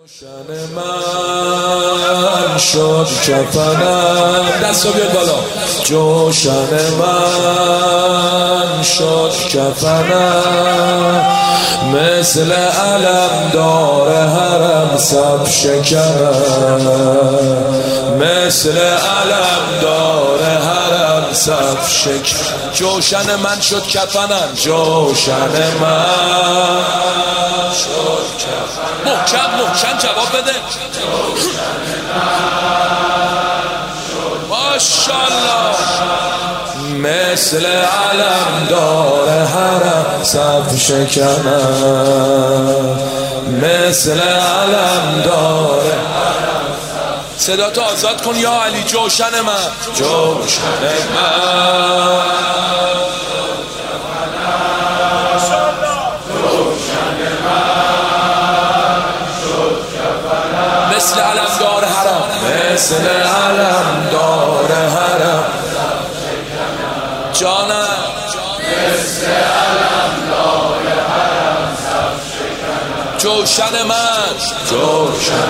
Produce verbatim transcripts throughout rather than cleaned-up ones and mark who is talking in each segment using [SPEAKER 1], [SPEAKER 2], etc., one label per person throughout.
[SPEAKER 1] جوشن من شد کفنم، دستو بیاد بالا. جوشن من شد کفنم، مثل علم دار حرم صف شکنم، مثل علم دار حرم صف شکنم. جوشن من شد کفنم، جوشن من شد کفنم. محکم محکم جواب بده. ماشاءالله. مثل علم دار حرم صف شکنم، مثل علم دار حرم. صدا تو آزاد کن یا علی. جوشن من، جوشن من مثل علم دار حرم، مثل علم دار حرم. جانم مثل علم دار حرم صف شکنم. جوشن من، جوشن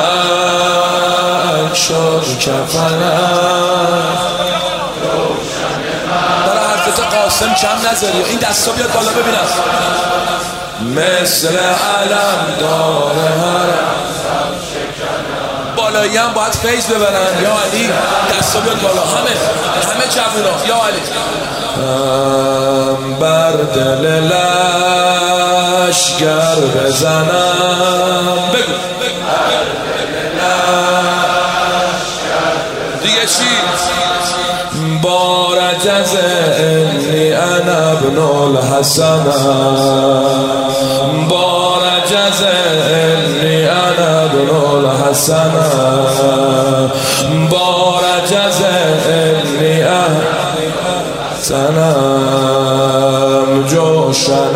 [SPEAKER 1] من شد کفنم. برای حرفت قاسم کم نذاری. این دستا بیاد بالا ببینم. مثل علم دار حرم. بالایی هم باید فیض ببرن یا علی. دستا بیاد بالا. همه همه جوونا یا علی. هم بر دل لشگر بزنم. بگو بر دل لشگر دیگه چی؟ بارج از انی انا ابن الحسن، بارج از انی انا ابن الحسن، بارج از انی انا سنم. جوشن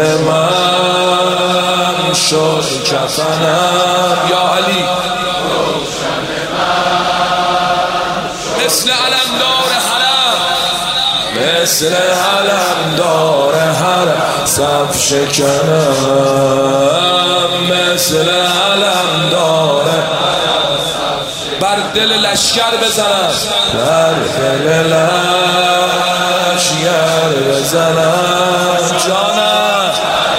[SPEAKER 1] من شد کفنم یا علی. جوشن من مثل علم دار حرم، مثل علم دار حرم صف شکنم، مثل علم دار حرم. بر دل لشگر بزنم، بر دل لشگر بزنم. جانم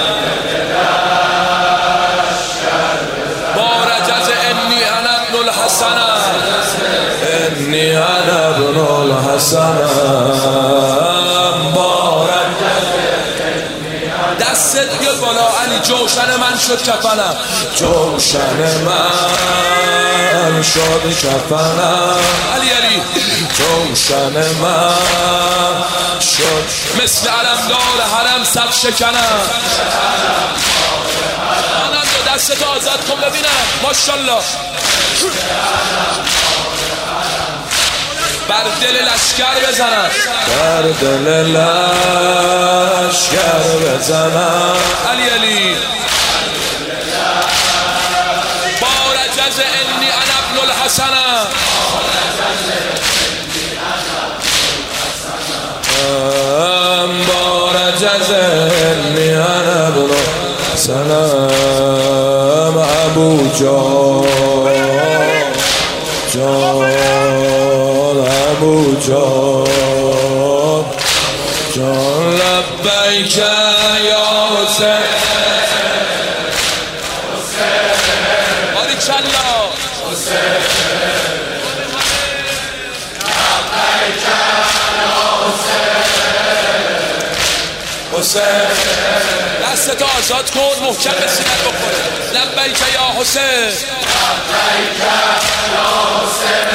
[SPEAKER 1] بارج از انی انا ابن الحسن، انی انا ابن الحسن. بارج دستت بیاد بالا علی. جوشن من شد کفنم، جوشن من شد کفنم. علی علی. جوشن من شد مثل علم دار حرم صف شکنم. آنند دستت آزاد کن ببینم. ماشاءالله. بر دل لشگر بزنم، بر دل لشگر بزنم. علی علی. بارج از انی انا ابن الحسن، بارج از انی انا ابن الحسن. ابو جان جان ابو جان جان لبیک یا حسین. باریکالله. حسین لبیک یا حسین. حسین دستتو آزاد کن. محکم به سینت بخوره. لبیک یا حسین، لبیک یا حسین.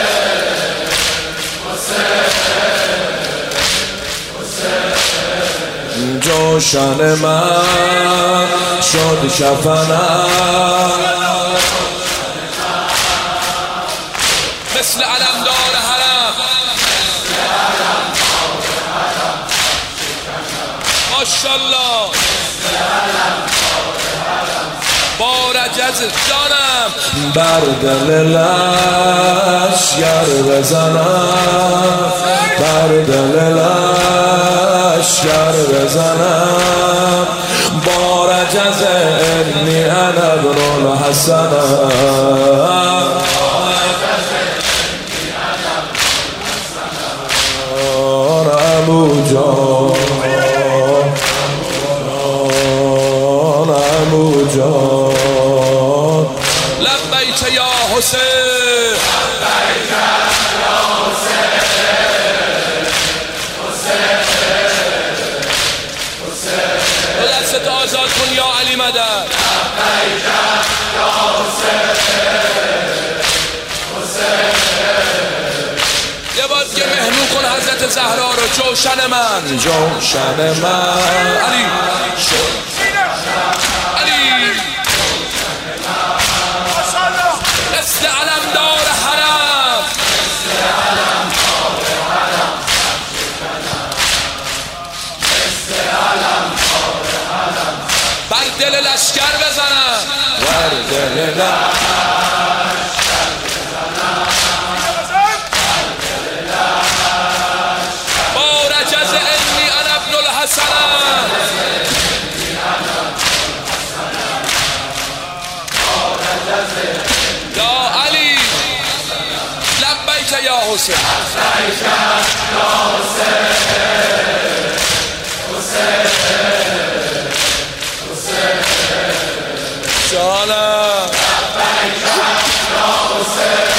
[SPEAKER 1] جوشن من شد کفنم، مثل علم دار حرم. ماشاءالله. بارج از جانم بر دل لشگر بزنم، بر دل لشگر بزنم. بارج از انی انا ابن الحسن ابو جان ابو جان لبیک یا حسین لبیک یا حسین دستت آزاد کن یا علی مدد لبیک یا حسین یه بار که مهنو کن حضرت زهرا رو جوشن من جوشن من علی علی مثل علمدار حرم بر دل لشکر بزنم بر دل لشکر با رجز انی انا ابن الحسن یا علی لبیک یا حسین لبیک یا حسین جانم لبیک یا حسین